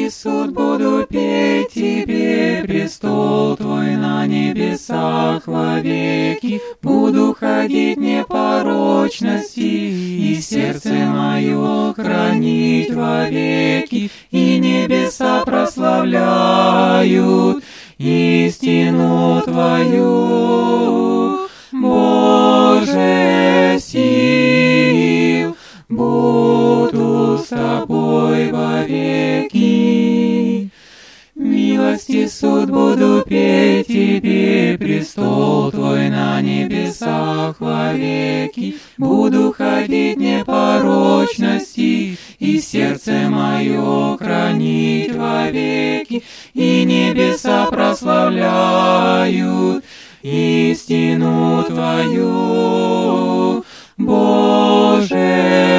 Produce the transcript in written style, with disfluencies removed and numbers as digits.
суд буду петь тебе, престол Твой на небесах вовеки. Буду ходить в непорочности, и сердце мое хранить вовеки, и небеса прославляют истину Твою. Боже сил, буду с Тобой вовеки. Милости суд буду петь тебе, престол Твой на небесах вовеки. Буду ходить в непорочности, и сердце мое хранить вовеки, и небеса прославляют истину Твою. Боже